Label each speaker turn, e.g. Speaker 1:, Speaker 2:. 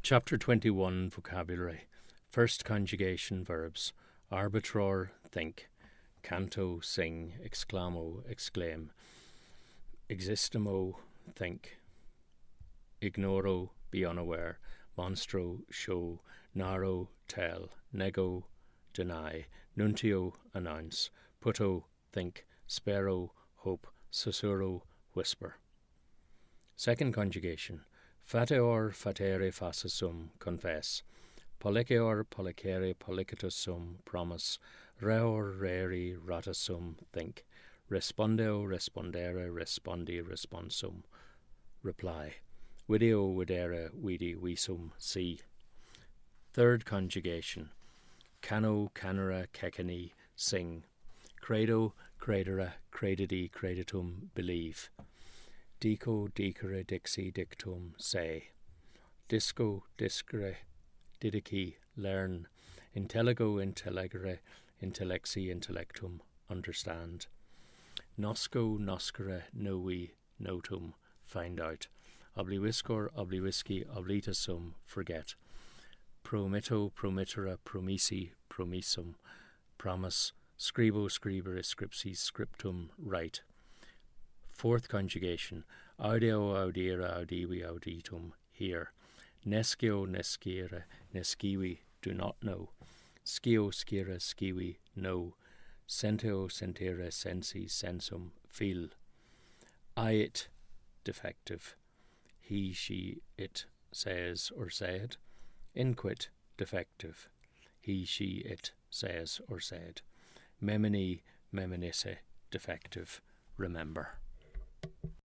Speaker 1: Chapter 21, Vocabulary. First conjugation verbs. Arbitror, think. Canto, sing. Exclamo, exclaim. Existimo, think. Ignoro, be unaware. Monstro, show. Naro, tell. Nego, deny. Nuntio, announce. Puto, think. Spero, hope. Sussurro, whisper. Second conjugation. Fateor, fatere, facere sum, confess. Polliceor, pollicere, pollicitus sum, promise. Reor, reri, rata sum, think. Respondeo, respondere, respondi, responsum, reply. Video, videre, vidi, visum, see. Third conjugation. Cano, canera, cecani, sing. Credo, credere, credidi, creditum, believe. Dico, dicere, dixi, dictum, say. Disco, discere, didici, learn. Intelligo, intellegere, intellexi, intellectum, understand. Nosco, noscere, novi, notum, find out. Obliviscor, oblivisci, oblitasum, forget. Promitto, promittera, promisi, promissum, promise. Scribo, scribere, scripsi, scriptum, write. Fourth conjugation. Audeo, audire, audivi, auditum, hear. Nescio, nescire, nescivi, do not know. Scio, scire, scivi, know. Senteo, sentire, sensi, sensum, feel. I, it, defective. He, she, it, says or said. Inquit, defective. He, she, it, says or said. Memini, meminisse, defective. Remember.